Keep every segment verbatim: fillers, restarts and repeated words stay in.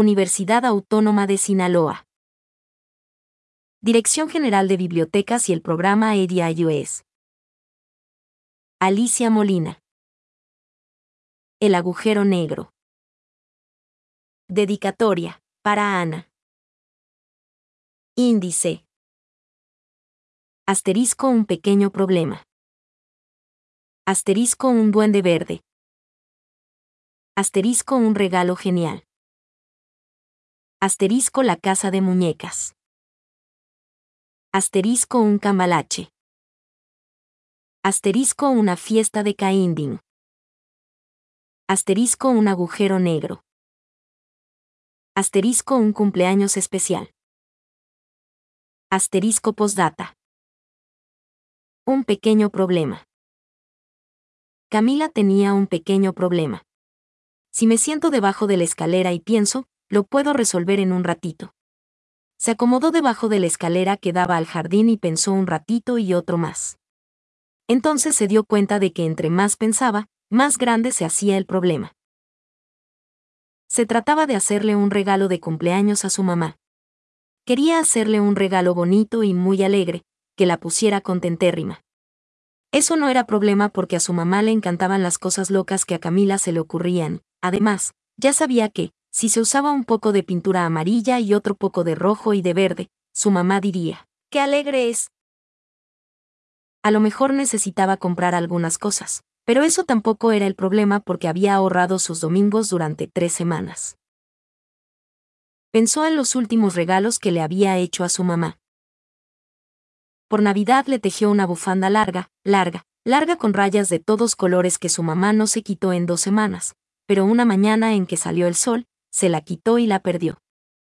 Universidad Autónoma de Sinaloa. Dirección General de Bibliotecas y el programa A D I U S. Alicia Molina. El agujero negro. Dedicatoria, para Ana. Índice. Asterisco un pequeño problema. Asterisco un duende verde. Asterisco un regalo genial. Asterisco la casa de muñecas. Asterisco un cambalache. Asterisco una fiesta de Caindín. Asterisco un agujero negro. Asterisco un cumpleaños especial. Asterisco postdata. Un pequeño problema. Camila tenía un pequeño problema. Si me siento debajo de la escalera y pienso, lo puedo resolver en un ratito. Se acomodó debajo de la escalera que daba al jardín y pensó un ratito y otro más. Entonces se dio cuenta de que entre más pensaba, más grande se hacía el problema. Se trataba de hacerle un regalo de cumpleaños a su mamá. Quería hacerle un regalo bonito y muy alegre, que la pusiera contentérrima. Eso no era problema porque a su mamá le encantaban las cosas locas que a Camila se le ocurrían. Además, ya sabía que, si se usaba un poco de pintura amarilla y otro poco de rojo y de verde, su mamá diría, ¡qué alegre es! A lo mejor necesitaba comprar algunas cosas, pero eso tampoco era el problema porque había ahorrado sus domingos durante tres semanas. Pensó en los últimos regalos que le había hecho a su mamá. Por Navidad le tejió una bufanda larga, larga, larga con rayas de todos colores que su mamá no se quitó en dos semanas, pero una mañana en que salió el sol, se la quitó y la perdió.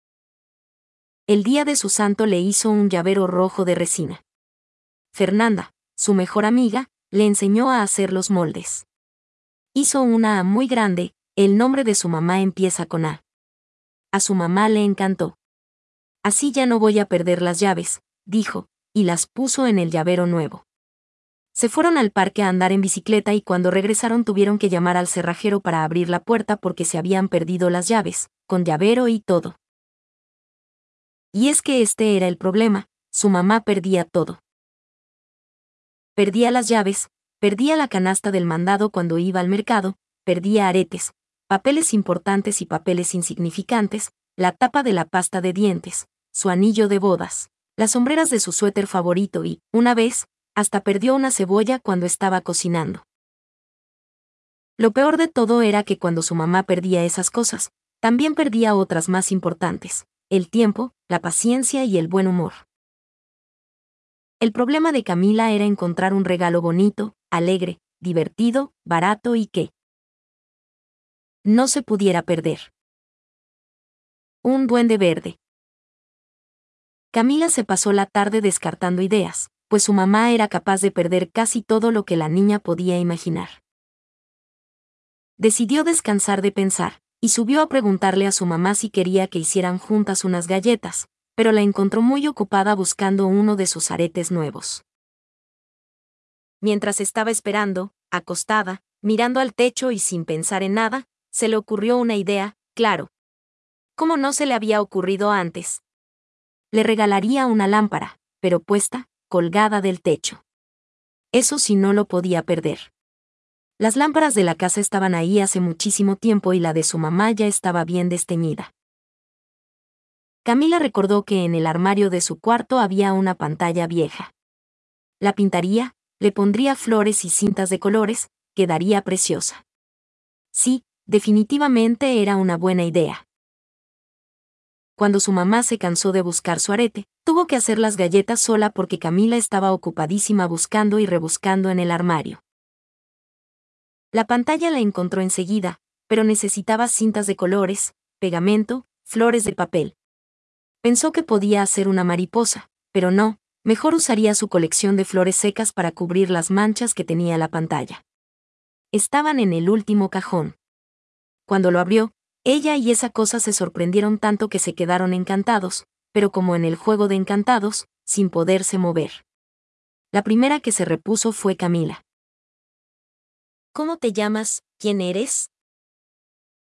El día de su santo le hizo un llavero rojo de resina. Fernanda, su mejor amiga, le enseñó a hacer los moldes. Hizo una A muy grande, el nombre de su mamá empieza con A. A su mamá le encantó. Así ya no voy a perder las llaves, dijo, y las puso en el llavero nuevo. Se fueron al parque a andar en bicicleta y cuando regresaron tuvieron que llamar al cerrajero para abrir la puerta porque se habían perdido las llaves, con llavero y todo. Y es que este era el problema, su mamá perdía todo. Perdía las llaves, perdía la canasta del mandado cuando iba al mercado, perdía aretes, papeles importantes y papeles insignificantes, la tapa de la pasta de dientes, su anillo de bodas, las sombreras de su suéter favorito y, una vez, hasta perdió una cebolla cuando estaba cocinando. Lo peor de todo era que cuando su mamá perdía esas cosas, también perdía otras más importantes, el tiempo, la paciencia y el buen humor. El problema de Camila era encontrar un regalo bonito, alegre, divertido, barato y que no se pudiera perder. Un duende verde. Camila se pasó la tarde descartando ideas, pues su mamá era capaz de perder casi todo lo que la niña podía imaginar. Decidió descansar de pensar, y subió a preguntarle a su mamá si quería que hicieran juntas unas galletas, pero la encontró muy ocupada buscando uno de sus aretes nuevos. Mientras estaba esperando, acostada, mirando al techo y sin pensar en nada, se le ocurrió una idea, claro. ¿Cómo no se le había ocurrido antes? Le regalaría una lámpara, pero puesta, colgada del techo. Eso sí no lo podía perder. Las lámparas de la casa estaban ahí hace muchísimo tiempo y la de su mamá ya estaba bien desteñida. Camila recordó que en el armario de su cuarto había una pantalla vieja. La pintaría, le pondría flores y cintas de colores, quedaría preciosa. Sí, definitivamente era una buena idea. Cuando su mamá se cansó de buscar su arete, tuvo que hacer las galletas sola porque Camila estaba ocupadísima buscando y rebuscando en el armario. La pantalla la encontró enseguida, pero necesitaba cintas de colores, pegamento, flores de papel. Pensó que podía hacer una mariposa, pero no, mejor usaría su colección de flores secas para cubrir las manchas que tenía la pantalla. Estaban en el último cajón. Cuando lo abrió, ella y esa cosa se sorprendieron tanto que se quedaron encantados, pero como en el juego de encantados, sin poderse mover. La primera que se repuso fue Camila. ¿Cómo te llamas? ¿Quién eres?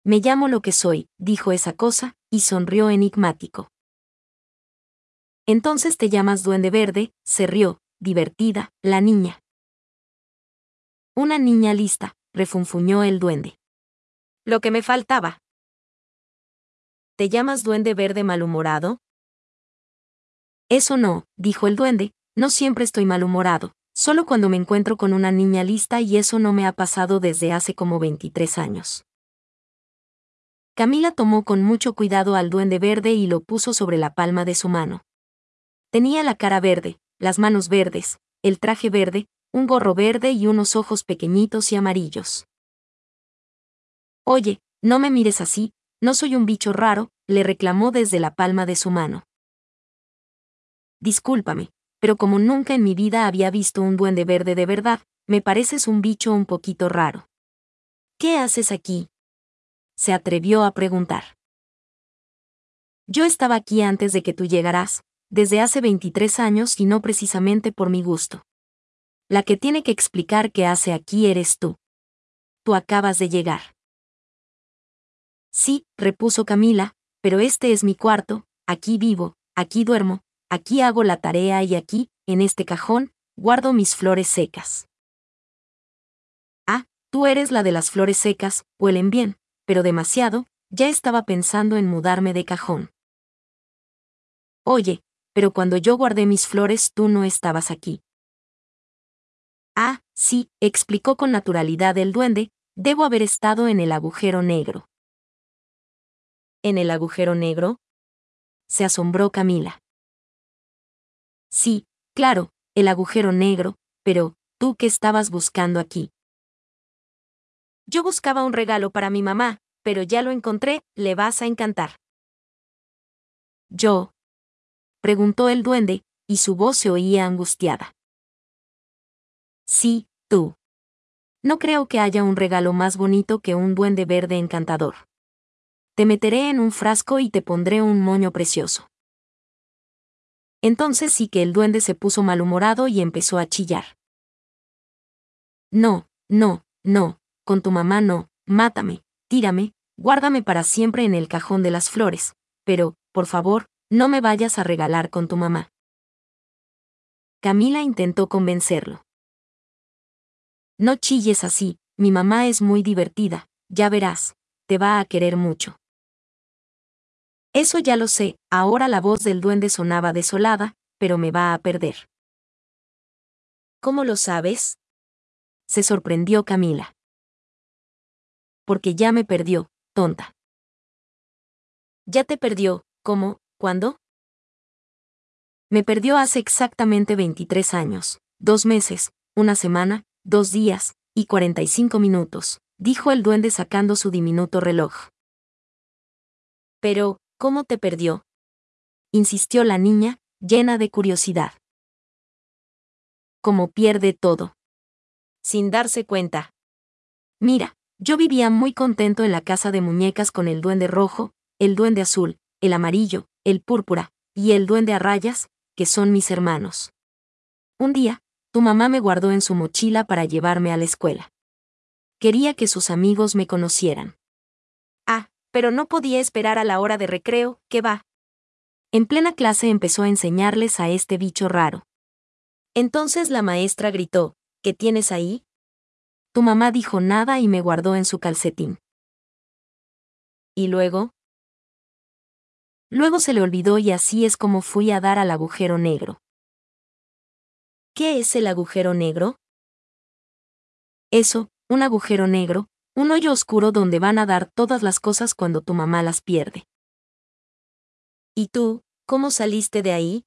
Me llamo lo que soy, dijo esa cosa, y sonrió enigmático. Entonces te llamas Duende Verde, se rió, divertida, la niña. Una niña lista, refunfuñó el duende. Lo que me faltaba. ¿Te llamas Duende Verde malhumorado? Eso no, dijo el duende, no siempre estoy malhumorado, solo cuando me encuentro con una niña lista y eso no me ha pasado desde hace como veintitrés años. Camila tomó con mucho cuidado al Duende Verde y lo puso sobre la palma de su mano. Tenía la cara verde, las manos verdes, el traje verde, un gorro verde y unos ojos pequeñitos y amarillos. Oye, no me mires así, no soy un bicho raro, le reclamó desde la palma de su mano. Discúlpame, pero como nunca en mi vida había visto un duende verde de verdad, me pareces un bicho un poquito raro. ¿Qué haces aquí? Se atrevió a preguntar. Yo estaba aquí antes de que tú llegaras, desde hace veintitrés años y no precisamente por mi gusto. La que tiene que explicar qué hace aquí eres tú. Tú acabas de llegar. Sí, repuso Camila, pero este es mi cuarto, aquí vivo, aquí duermo, aquí hago la tarea y aquí, en este cajón, guardo mis flores secas. Ah, tú eres la de las flores secas, huelen bien, pero demasiado, ya estaba pensando en mudarme de cajón. Oye, pero cuando yo guardé mis flores tú no estabas aquí. Ah, sí, explicó con naturalidad el duende, debo haber estado en el agujero negro. ¿En el agujero negro? Se asombró Camila. Sí, claro, el agujero negro, pero, ¿tú qué estabas buscando aquí? Yo buscaba un regalo para mi mamá, pero ya lo encontré, le vas a encantar. ¿Yo? Preguntó el duende, y su voz se oía angustiada. Sí, tú. No creo que haya un regalo más bonito que un duende verde encantador. Te meteré en un frasco y te pondré un moño precioso. Entonces sí que el duende se puso malhumorado y empezó a chillar. No, no, no, con tu mamá no, mátame, tírame, guárdame para siempre en el cajón de las flores, pero, por favor, no me vayas a regalar con tu mamá. Camila intentó convencerlo. No chilles así, mi mamá es muy divertida, ya verás, te va a querer mucho. Eso ya lo sé, ahora la voz del duende sonaba desolada, pero me va a perder. ¿Cómo lo sabes? Se sorprendió Camila. Porque ya me perdió, tonta. ¿Ya te perdió? ¿Cómo? ¿Cuándo? Me perdió hace exactamente veintitrés años, dos meses, una semana, dos días, y cuarenta y cinco minutos, dijo el duende sacando su diminuto reloj. Pero, ¿cómo te perdió? Insistió la niña, llena de curiosidad. Como pierde todo. Sin darse cuenta. Mira, yo vivía muy contento en la casa de muñecas con el duende rojo, el duende azul, el amarillo, el púrpura, y el duende a rayas, que son mis hermanos. Un día, tu mamá me guardó en su mochila para llevarme a la escuela. Quería que sus amigos me conocieran. Ah, pero no podía esperar a la hora de recreo, ¿qué va? En plena clase empezó a enseñarles a este bicho raro. Entonces la maestra gritó, ¿qué tienes ahí? Tu mamá dijo nada y me guardó en su calcetín. ¿Y luego? Luego se le olvidó y así es como fui a dar al agujero negro. ¿Qué es el agujero negro? Eso, un agujero negro, un hoyo oscuro donde van a dar todas las cosas cuando tu mamá las pierde. ¿Y tú, cómo saliste de ahí?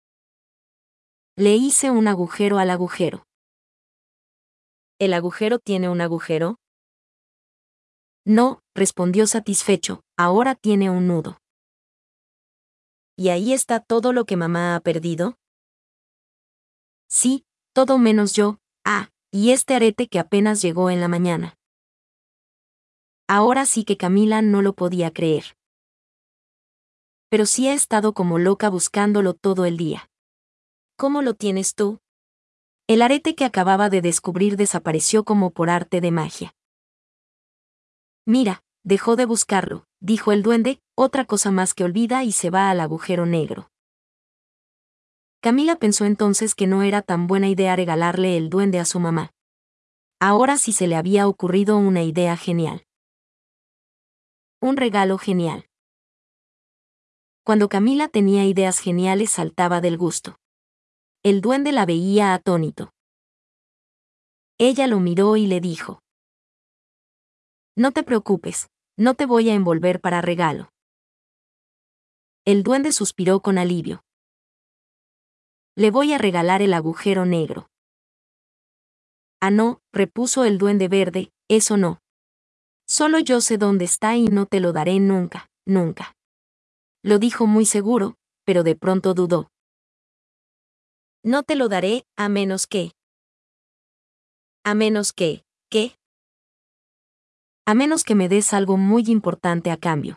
Le hice un agujero al agujero. ¿El agujero tiene un agujero? No, respondió satisfecho, ahora tiene un nudo. ¿Y ahí está todo lo que mamá ha perdido? Sí, todo menos yo, ah, y este arete que apenas llegó en la mañana. Ahora sí que Camila no lo podía creer. Pero sí he estado como loca buscándolo todo el día. ¿Cómo lo tienes tú? El arete que acababa de descubrir desapareció como por arte de magia. Mira, dejó de buscarlo, dijo el duende, otra cosa más que olvida y se va al agujero negro. Camila pensó entonces que no era tan buena idea regalarle el duende a su mamá. Ahora sí se le había ocurrido una idea genial. Un regalo genial. Cuando Camila tenía ideas geniales saltaba del gusto. El duende la veía atónito. Ella lo miró y le dijo: «No te preocupes, no te voy a envolver para regalo». El duende suspiró con alivio. «Le voy a regalar el agujero negro». «Ah, no», repuso el duende verde, «eso no. Solo yo sé dónde está y no te lo daré nunca, nunca». Lo dijo muy seguro, pero de pronto dudó. «No te lo daré, a menos que». «A menos que, ¿qué?» «A menos que me des algo muy importante a cambio».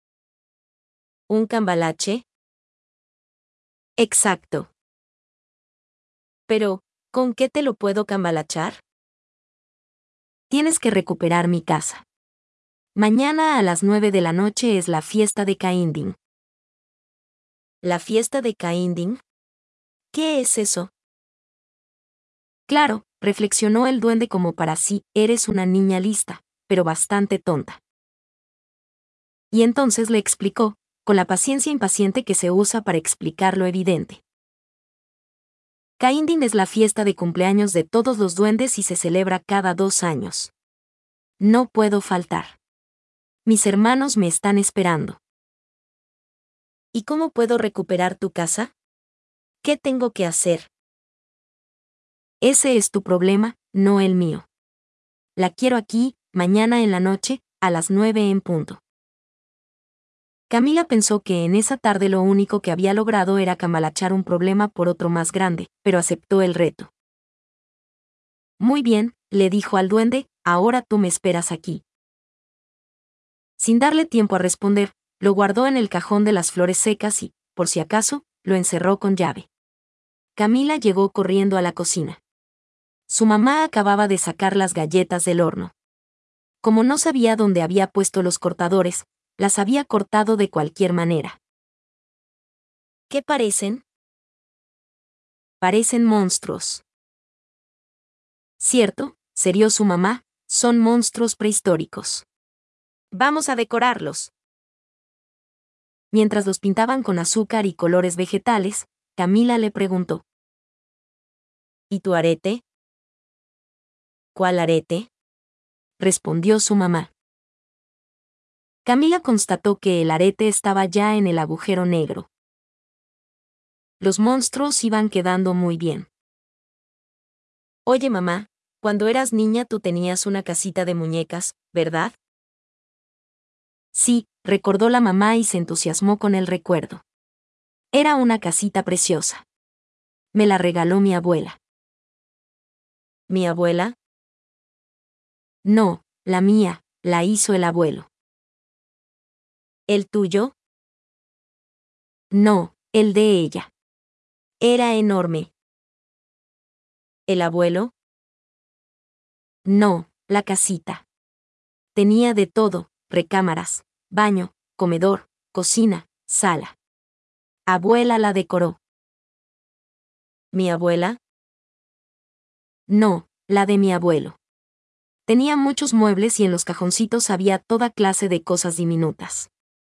«¿Un cambalache?» «Exacto». «Pero, ¿con qué te lo puedo cambalachar?» «Tienes que recuperar mi casa. Mañana a las nueve de la noche es la fiesta de Cainding». ¿La fiesta de Cainding? ¿Qué es eso? Claro, reflexionó el duende como para sí, eres una niña lista, pero bastante tonta. Y entonces le explicó, con la paciencia impaciente que se usa para explicar lo evidente. Cainding es la fiesta de cumpleaños de todos los duendes y se celebra cada dos años. No puedo faltar. Mis hermanos me están esperando. ¿Y cómo puedo recuperar tu casa? ¿Qué tengo que hacer? Ese es tu problema, no el mío. La quiero aquí, mañana en la noche, a las nueve en punto. Camila pensó que en esa tarde lo único que había logrado era cambalachar un problema por otro más grande, pero aceptó el reto. Muy bien, le dijo al duende, ahora tú me esperas aquí. Sin darle tiempo a responder, lo guardó en el cajón de las flores secas y, por si acaso, lo encerró con llave. Camila llegó corriendo a la cocina. Su mamá acababa de sacar las galletas del horno. Como no sabía dónde había puesto los cortadores, las había cortado de cualquier manera. ¿Qué parecen? Parecen monstruos. Cierto, serió su mamá, son monstruos prehistóricos. Vamos a decorarlos. Mientras los pintaban con azúcar y colores vegetales, Camila le preguntó: ¿Y tu arete? ¿Cuál arete? Respondió su mamá. Camila constató que el arete estaba ya en el agujero negro. Los monstruos iban quedando muy bien. Oye mamá, cuando eras niña tú tenías una casita de muñecas, ¿verdad? Sí, recordó la mamá y se entusiasmó con el recuerdo. Era una casita preciosa. Me la regaló mi abuela. ¿Mi abuela? No, la mía, la hizo el abuelo. ¿El tuyo? No, el de ella. Era enorme. ¿El abuelo? No, la casita. Tenía de todo, recámaras, baño, comedor, cocina, sala. Abuela la decoró. ¿Mi abuela? No, la de mi abuelo. Tenía muchos muebles y en los cajoncitos había toda clase de cosas diminutas.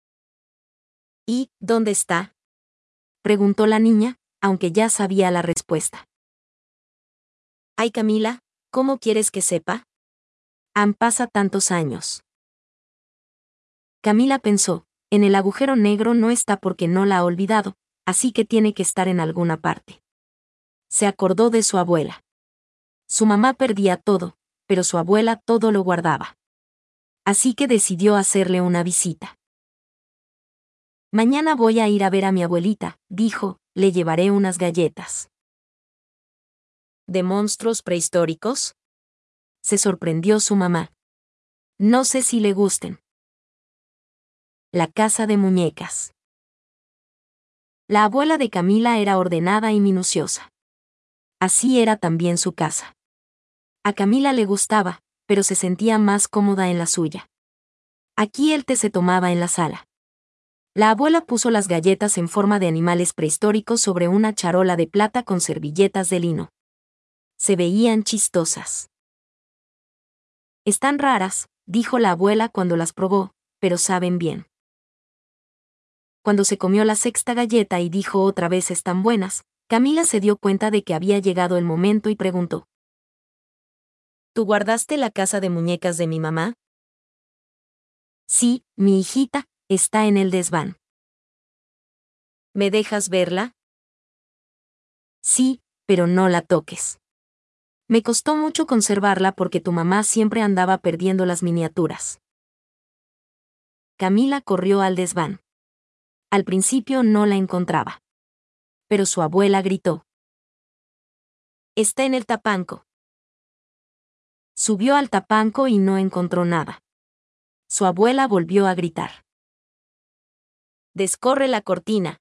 ¿Y dónde está? Preguntó la niña, aunque ya sabía la respuesta. Ay, Camila, ¿cómo quieres que sepa? Han pasado tantos años. Camila pensó, en el agujero negro no está porque no la ha olvidado, así que tiene que estar en alguna parte. Se acordó de su abuela. Su mamá perdía todo, pero su abuela todo lo guardaba. Así que decidió hacerle una visita. Mañana voy a ir a ver a mi abuelita, dijo, le llevaré unas galletas. ¿De monstruos prehistóricos? Se sorprendió su mamá. No sé si le gusten. La casa de muñecas. La abuela de Camila era ordenada y minuciosa. Así era también su casa. A Camila le gustaba, pero se sentía más cómoda en la suya. Aquí el té se tomaba en la sala. La abuela puso las galletas en forma de animales prehistóricos sobre una charola de plata con servilletas de lino. Se veían chistosas. Están raras, dijo la abuela cuando las probó, pero saben bien. Cuando se comió la sexta galleta y dijo otra vez están buenas, Camila se dio cuenta de que había llegado el momento y preguntó: ¿Tú guardaste la casa de muñecas de mi mamá? Sí, mi hijita, está en el desván. ¿Me dejas verla? Sí, pero no la toques. Me costó mucho conservarla porque tu mamá siempre andaba perdiendo las miniaturas. Camila corrió al desván. Al principio no la encontraba. Pero su abuela gritó: Está en el tapanco. Subió al tapanco y no encontró nada. Su abuela volvió a gritar: Descorre la cortina.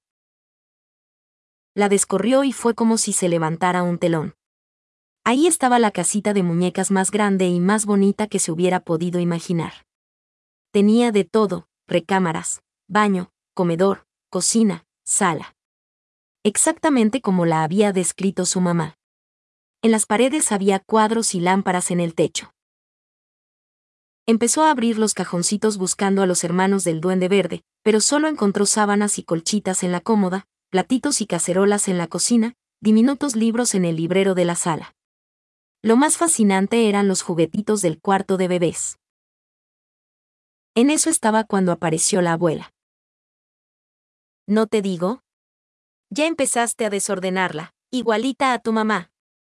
La descorrió y fue como si se levantara un telón. Ahí estaba la casita de muñecas más grande y más bonita que se hubiera podido imaginar. Tenía de todo: recámaras, baño, comedor, cocina, sala. Exactamente como la había descrito su mamá. En las paredes había cuadros y lámparas en el techo. Empezó a abrir los cajoncitos buscando a los hermanos del Duende Verde, pero solo encontró sábanas y colchitas en la cómoda, platitos y cacerolas en la cocina, diminutos libros en el librero de la sala. Lo más fascinante eran los juguetitos del cuarto de bebés. En eso estaba cuando apareció la abuela. ¿No te digo? Ya empezaste a desordenarla, igualita a tu mamá.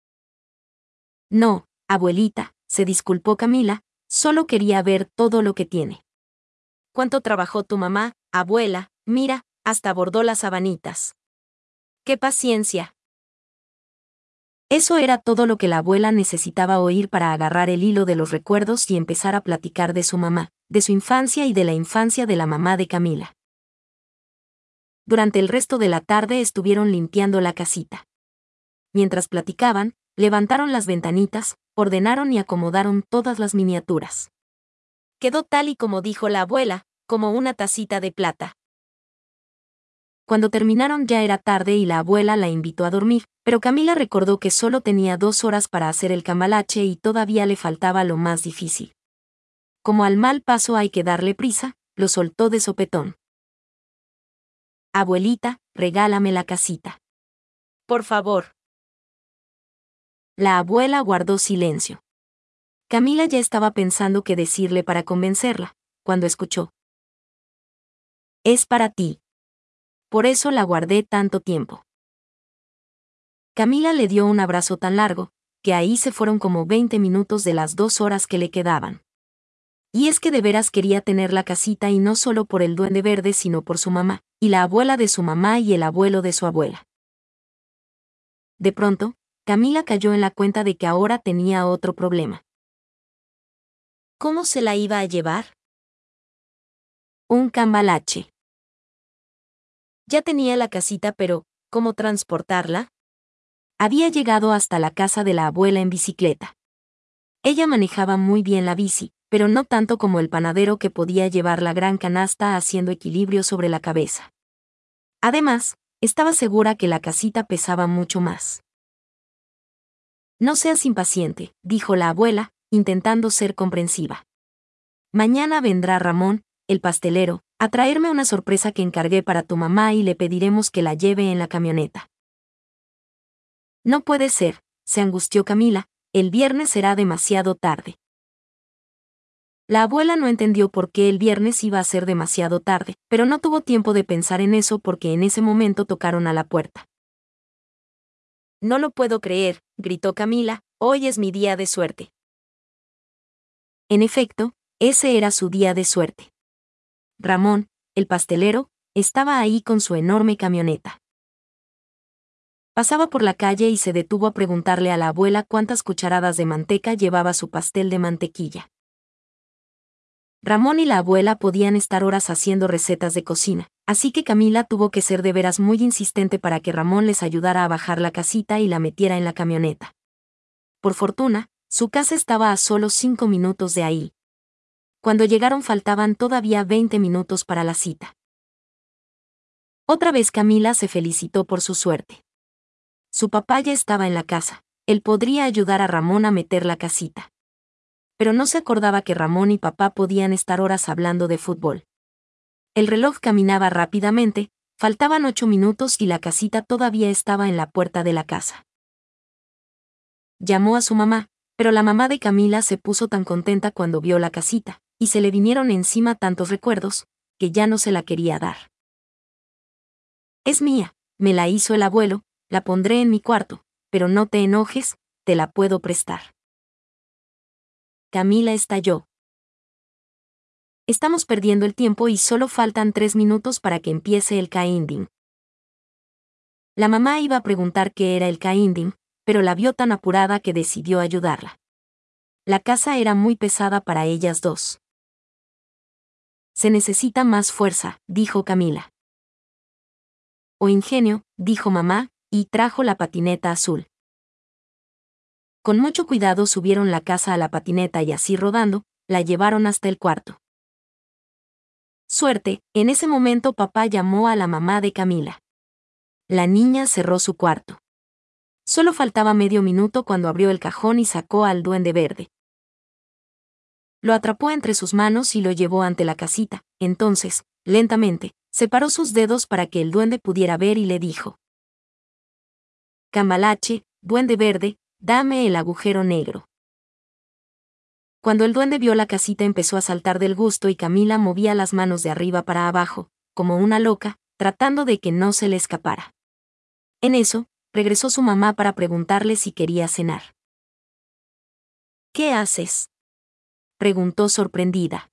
No, abuelita, se disculpó Camila, solo quería ver todo lo que tiene. ¿Cuánto trabajó tu mamá, abuela? Mira, hasta bordó las sabanitas. ¡Qué paciencia! Eso era todo lo que la abuela necesitaba oír para agarrar el hilo de los recuerdos y empezar a platicar de su mamá, de su infancia y de la infancia de la mamá de Camila. Durante el resto de la tarde estuvieron limpiando la casita. Mientras platicaban, levantaron las ventanitas, ordenaron y acomodaron todas las miniaturas. Quedó tal y como dijo la abuela, como una tacita de plata. Cuando terminaron ya era tarde y la abuela la invitó a dormir, pero Camila recordó que solo tenía dos horas para hacer el cambalache y todavía le faltaba lo más difícil. Como al mal paso hay que darle prisa, lo soltó de sopetón. Abuelita, regálame la casita. Por favor. La abuela guardó silencio. Camila ya estaba pensando qué decirle para convencerla, cuando escuchó: Es para ti. Por eso la guardé tanto tiempo. Camila le dio un abrazo tan largo, que ahí se fueron como veinte minutos de las dos horas que le quedaban. Y es que de veras quería tener la casita y no solo por el Duende Verde sino por su mamá, y la abuela de su mamá y el abuelo de su abuela. De pronto, Camila cayó en la cuenta de que ahora tenía otro problema. ¿Cómo se la iba a llevar? Un cambalache. Ya tenía la casita, pero ¿cómo transportarla? Había llegado hasta la casa de la abuela en bicicleta. Ella manejaba muy bien la bici, pero no tanto como el panadero que podía llevar la gran canasta haciendo equilibrio sobre la cabeza. Además, estaba segura que la casita pesaba mucho más. No seas impaciente, dijo la abuela, intentando ser comprensiva. Mañana vendrá Ramón, el pastelero, a traerme una sorpresa que encargué para tu mamá y le pediremos que la lleve en la camioneta. No puede ser, se angustió Camila, el viernes será demasiado tarde. La abuela no entendió por qué el viernes iba a ser demasiado tarde, pero no tuvo tiempo de pensar en eso porque en ese momento tocaron a la puerta. No lo puedo creer, gritó Camila, hoy es mi día de suerte. En efecto, ese era su día de suerte. Ramón, el pastelero, estaba ahí con su enorme camioneta. Pasaba por la calle y se detuvo a preguntarle a la abuela cuántas cucharadas de manteca llevaba su pastel de mantequilla. Ramón y la abuela podían estar horas haciendo recetas de cocina, así que Camila tuvo que ser de veras muy insistente para que Ramón les ayudara a bajar la casita y la metiera en la camioneta. Por fortuna, su casa estaba a solo cinco minutos de ahí. Cuando llegaron faltaban todavía veinte minutos para la cita. Otra vez Camila se felicitó por su suerte. Su papá ya estaba en la casa. Él podría ayudar a Ramón a meter la casita. Pero no se acordaba que Ramón y papá podían estar horas hablando de fútbol. El reloj caminaba rápidamente, faltaban ocho minutos y la casita todavía estaba en la puerta de la casa. Llamó a su mamá, pero la mamá de Camila se puso tan contenta cuando vio la casita, y se le vinieron encima tantos recuerdos, que ya no se la quería dar. Es mía, me la hizo el abuelo, la pondré en mi cuarto, pero no te enojes, te la puedo prestar. Camila estalló. Estamos perdiendo el tiempo y solo faltan tres minutos para que empiece el Kainding. La mamá iba a preguntar qué era el Kainding, pero la vio tan apurada que decidió ayudarla. La casa era muy pesada para ellas dos. Se necesita más fuerza, dijo Camila. O ingenio, dijo mamá, y trajo la patineta azul. Con mucho cuidado subieron la casa a la patineta y así rodando, la llevaron hasta el cuarto. Suerte, en ese momento papá llamó a la mamá de Camila. La niña cerró su cuarto. Solo faltaba medio minuto cuando abrió el cajón y sacó al duende verde. Lo atrapó entre sus manos y lo llevó ante la casita. Entonces, lentamente, separó sus dedos para que el duende pudiera ver y le dijo: Cambalache, duende verde, dame el agujero negro. Cuando el duende vio la casita empezó a saltar del gusto y Camila movía las manos de arriba para abajo, como una loca, tratando de que no se le escapara. En eso, regresó su mamá para preguntarle si quería cenar. ¿Qué haces?, preguntó sorprendida.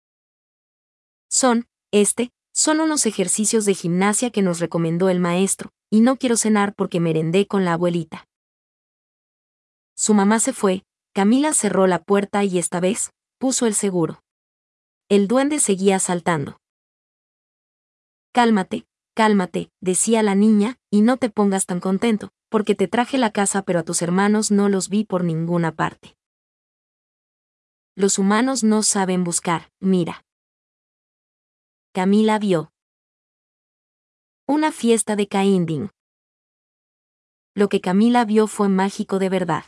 Son, este, son unos ejercicios de gimnasia que nos recomendó el maestro, y no quiero cenar porque merendé con la abuelita. Su mamá se fue, Camila cerró la puerta y esta vez, puso el seguro. El duende seguía saltando. Cálmate, cálmate, decía la niña, y no te pongas tan contento, porque te traje la casa pero a tus hermanos no los vi por ninguna parte. Los humanos no saben buscar, mira. Camila vio una fiesta de Kainding. Lo que Camila vio fue mágico de verdad.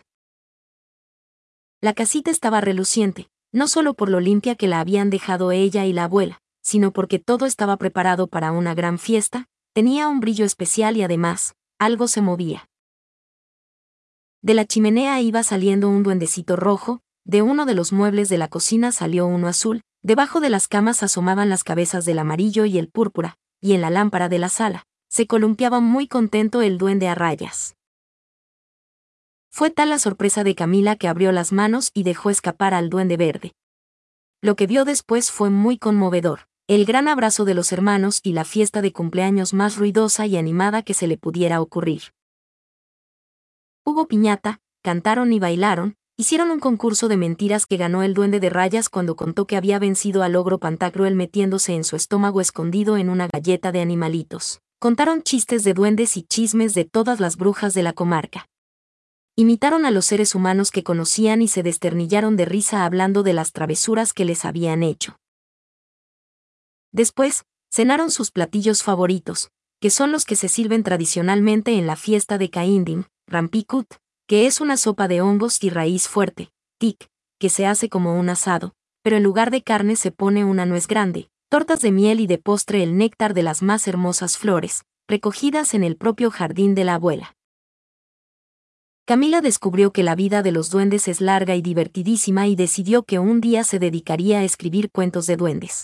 La casita estaba reluciente, no solo por lo limpia que la habían dejado ella y la abuela, sino porque todo estaba preparado para una gran fiesta, tenía un brillo especial y además, algo se movía. De la chimenea iba saliendo un duendecito rojo, de uno de los muebles de la cocina salió uno azul, debajo de las camas asomaban las cabezas del amarillo y el púrpura, y en la lámpara de la sala, se columpiaba muy contento el duende a rayas. Fue tal la sorpresa de Camila que abrió las manos y dejó escapar al duende verde. Lo que vio después fue muy conmovedor, el gran abrazo de los hermanos y la fiesta de cumpleaños más ruidosa y animada que se le pudiera ocurrir. Hubo piñata, cantaron y bailaron, hicieron un concurso de mentiras que ganó el duende de rayas cuando contó que había vencido al ogro Pantagruel metiéndose en su estómago escondido en una galleta de animalitos. Contaron chistes de duendes y chismes de todas las brujas de la comarca. Imitaron a los seres humanos que conocían y se desternillaron de risa hablando de las travesuras que les habían hecho. Después, cenaron sus platillos favoritos, que son los que se sirven tradicionalmente en la fiesta de Kainding, Rampikut, que es una sopa de hongos y raíz fuerte, tik, que se hace como un asado, pero en lugar de carne se pone una nuez grande, tortas de miel y de postre el néctar de las más hermosas flores, recogidas en el propio jardín de la abuela. Camila descubrió que la vida de los duendes es larga y divertidísima y decidió que un día se dedicaría a escribir cuentos de duendes.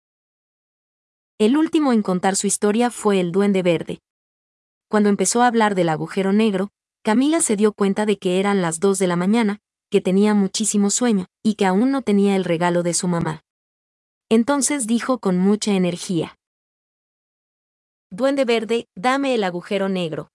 El último en contar su historia fue el duende verde. Cuando empezó a hablar del agujero negro, Camila se dio cuenta de que eran las dos de la mañana, que tenía muchísimo sueño, y que aún no tenía el regalo de su mamá. Entonces dijo con mucha energía: Duende verde, dame el agujero negro.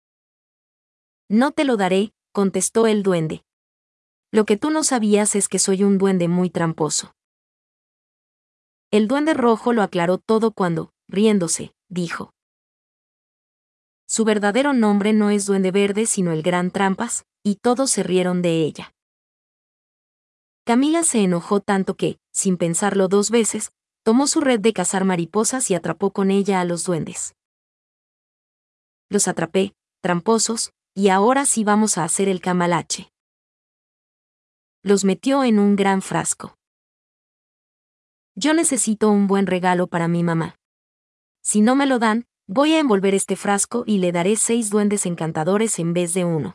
No te lo daré, contestó el duende. Lo que tú no sabías es que soy un duende muy tramposo. El duende rojo lo aclaró todo cuando, riéndose, dijo: Su verdadero nombre no es Duende Verde sino el Gran Trampas, y todos se rieron de ella. Camila se enojó tanto que, sin pensarlo dos veces, tomó su red de cazar mariposas y atrapó con ella a los duendes. Los atrapé, tramposos, y ahora sí vamos a hacer el cambalache. Los metió en un gran frasco. Yo necesito un buen regalo para mi mamá. Si no me lo dan, voy a envolver este frasco y le daré seis duendes encantadores en vez de uno.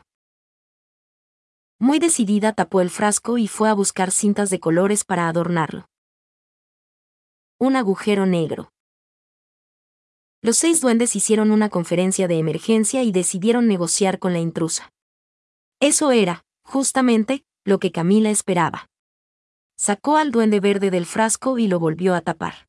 Muy decidida tapó el frasco y fue a buscar cintas de colores para adornarlo. Un agujero negro. Los seis duendes hicieron una conferencia de emergencia y decidieron negociar con la intrusa. Eso era, justamente, lo que Camila esperaba. Sacó al duende verde del frasco y lo volvió a tapar.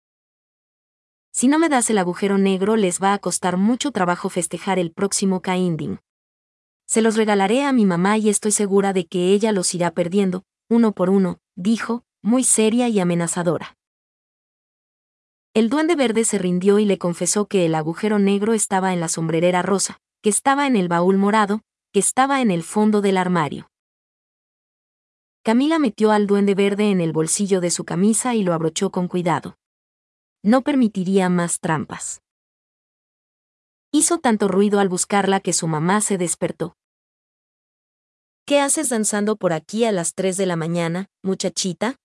Si no me das el agujero negro les va a costar mucho trabajo festejar el próximo Cainding. Se los regalaré a mi mamá y estoy segura de que ella los irá perdiendo, uno por uno, dijo, muy seria y amenazadora. El duende verde se rindió y le confesó que el agujero negro estaba en la sombrerera rosa, que estaba en el baúl morado, que estaba en el fondo del armario. Camila metió al duende verde en el bolsillo de su camisa y lo abrochó con cuidado. No permitiría más trampas. Hizo tanto ruido al buscarla que su mamá se despertó. ¿Qué haces danzando por aquí a las tres de la mañana, muchachita?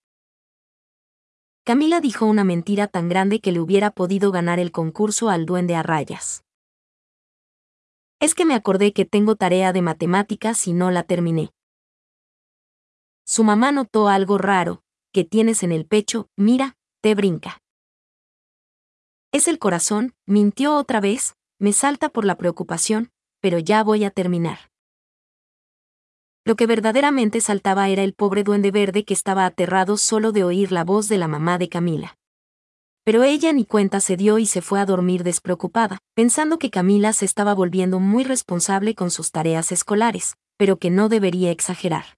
Camila dijo una mentira tan grande que le hubiera podido ganar el concurso al duende a rayas. Es que me acordé que tengo tarea de matemáticas y no la terminé. Su mamá notó algo raro, que tienes en el pecho, mira, te brinca. Es el corazón, mintió otra vez, me salta por la preocupación, pero ya voy a terminar. Lo que verdaderamente saltaba era el pobre duende verde que estaba aterrado solo de oír la voz de la mamá de Camila. Pero ella ni cuenta se dio y se fue a dormir despreocupada, pensando que Camila se estaba volviendo muy responsable con sus tareas escolares, pero que no debería exagerar.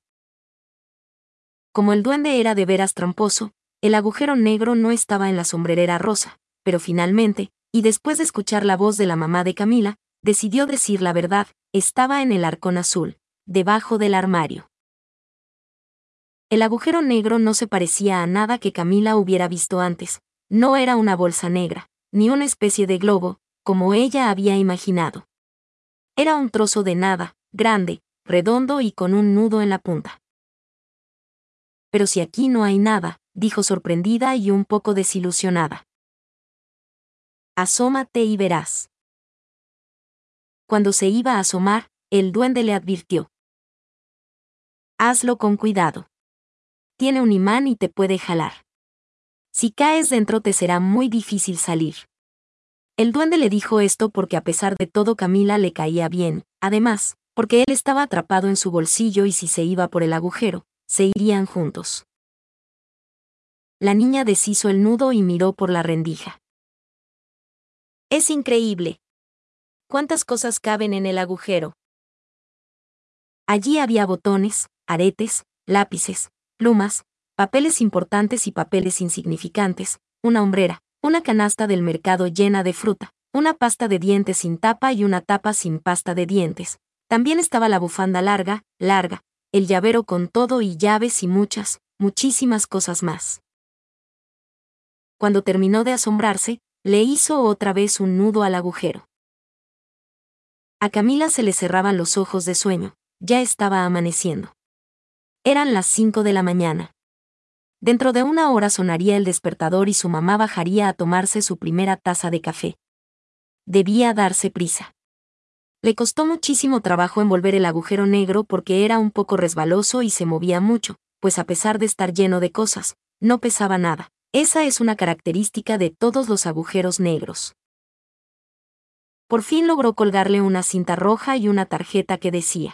Como el duende era de veras tramposo, el agujero negro no estaba en la sombrerera rosa, pero finalmente, y después de escuchar la voz de la mamá de Camila, decidió decir la verdad, estaba en el arcón azul, debajo del armario. El agujero negro no se parecía a nada que Camila hubiera visto antes, no era una bolsa negra, ni una especie de globo, como ella había imaginado. Era un trozo de nada, grande, redondo y con un nudo en la punta. Pero si aquí no hay nada, dijo sorprendida y un poco desilusionada. Asómate y verás. Cuando se iba a asomar, el duende le advirtió. Hazlo con cuidado. Tiene un imán y te puede jalar. Si caes dentro te será muy difícil salir. El duende le dijo esto porque a pesar de todo Camila le caía bien, además, porque él estaba atrapado en su bolsillo y si se iba por el agujero, se irían juntos. La niña deshizo el nudo y miró por la rendija. Es increíble. ¿Cuántas cosas caben en el agujero? Allí había botones, aretes, lápices, plumas, papeles importantes y papeles insignificantes, una hombrera, una canasta del mercado llena de fruta, una pasta de dientes sin tapa y una tapa sin pasta de dientes. También estaba la bufanda larga, larga, el llavero con todo y llaves y muchas, muchísimas cosas más. Cuando terminó de asombrarse, le hizo otra vez un nudo al agujero. A Camila se le cerraban los ojos de sueño, ya estaba amaneciendo. Eran las cinco de la mañana. Dentro de una hora sonaría el despertador y su mamá bajaría a tomarse su primera taza de café. Debía darse prisa. Le costó muchísimo trabajo envolver el agujero negro porque era un poco resbaloso y se movía mucho, pues a pesar de estar lleno de cosas, no pesaba nada. Esa es una característica de todos los agujeros negros. Por fin logró colgarle una cinta roja y una tarjeta que decía: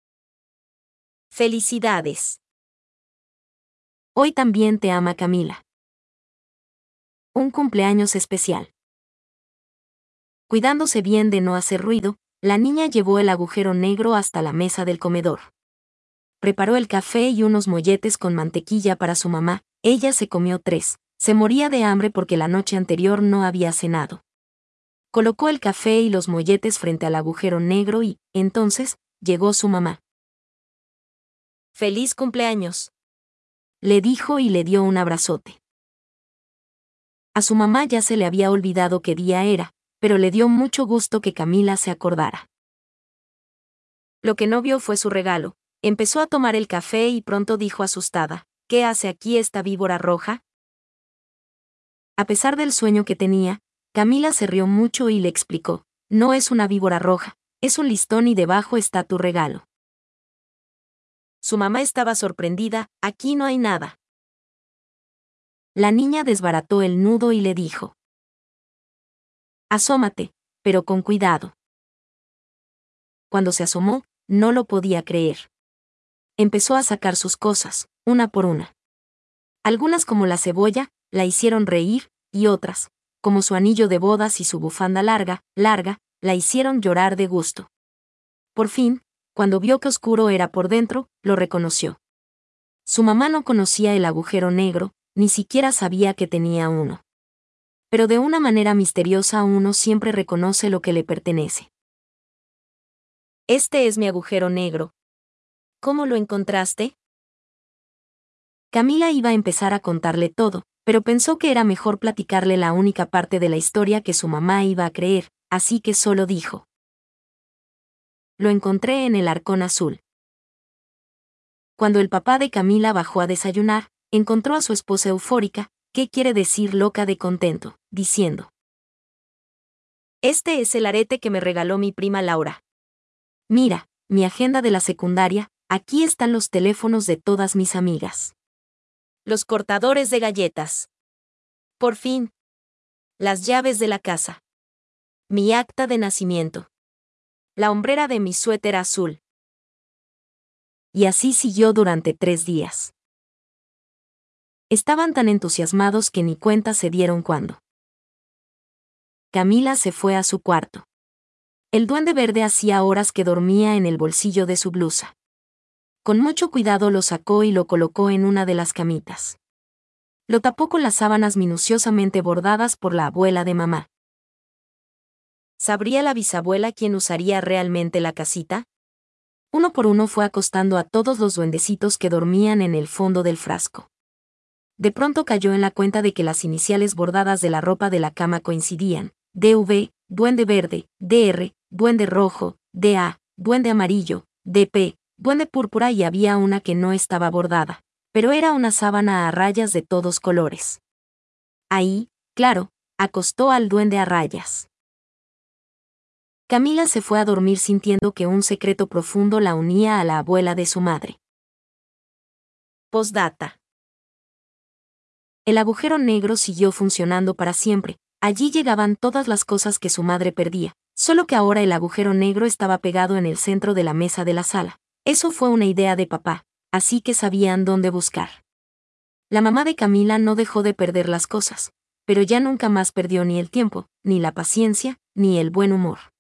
Felicidades. Hoy también te ama Camila. Un cumpleaños especial. Cuidándose bien de no hacer ruido, la niña llevó el agujero negro hasta la mesa del comedor. Preparó el café y unos molletes con mantequilla para su mamá, ella se comió tres, se moría de hambre porque la noche anterior no había cenado. Colocó el café y los molletes frente al agujero negro y, entonces, llegó su mamá. ¡Feliz cumpleaños! le dijo y le dio un abrazote. A su mamá ya se le había olvidado qué día era, pero le dio mucho gusto que Camila se acordara. Lo que no vio fue su regalo. Empezó a tomar el café y pronto dijo asustada: ¿Qué hace aquí esta víbora roja? A pesar del sueño que tenía, Camila se rió mucho y le explicó: No es una víbora roja, es un listón y debajo está tu regalo. Su mamá estaba sorprendida: Aquí no hay nada. La niña desbarató el nudo y le dijo: Asómate, pero con cuidado. Cuando se asomó, no lo podía creer. Empezó a sacar sus cosas, una por una. Algunas, como la cebolla, la hicieron reír, y otras, como su anillo de bodas y su bufanda larga, larga, la hicieron llorar de gusto. Por fin, cuando vio que oscuro era por dentro, lo reconoció. Su mamá no conocía el agujero negro, ni siquiera sabía que tenía uno. Pero de una manera misteriosa uno siempre reconoce lo que le pertenece. Este es mi agujero negro. ¿Cómo lo encontraste? Camila iba a empezar a contarle todo, pero pensó que era mejor platicarle la única parte de la historia que su mamá iba a creer, así que solo dijo: Lo encontré en el arcón azul. Cuando el papá de Camila bajó a desayunar, encontró a su esposa eufórica, ¿qué quiere decir loca de contento?, diciendo: Este es el arete que me regaló mi prima Laura. Mira, mi agenda de la secundaria, aquí están los teléfonos de todas mis amigas. Los cortadores de galletas. Por fin. Las llaves de la casa. Mi acta de nacimiento. La hombrera de mi suéter azul. Y así siguió durante tres días. Estaban tan entusiasmados que ni cuenta se dieron cuando Camila se fue a su cuarto. El duende verde hacía horas que dormía en el bolsillo de su blusa. Con mucho cuidado lo sacó y lo colocó en una de las camitas. Lo tapó con las sábanas minuciosamente bordadas por la abuela de mamá. ¿Sabría la bisabuela quién usaría realmente la casita? Uno por uno fue acostando a todos los duendecitos que dormían en el fondo del frasco. De pronto cayó en la cuenta de que las iniciales bordadas de la ropa de la cama coincidían: D V, duende verde; D R, duende rojo; D A, duende amarillo; D P, duende púrpura, y había una que no estaba bordada, pero era una sábana a rayas de todos colores. Ahí, claro, acostó al duende a rayas. Camila se fue a dormir sintiendo que un secreto profundo la unía a la abuela de su madre. Postdata. El agujero negro siguió funcionando para siempre. Allí llegaban todas las cosas que su madre perdía, solo que ahora el agujero negro estaba pegado en el centro de la mesa de la sala. Eso fue una idea de papá, así que sabían dónde buscar. La mamá de Camila no dejó de perder las cosas, pero ya nunca más perdió ni el tiempo, ni la paciencia, ni el buen humor.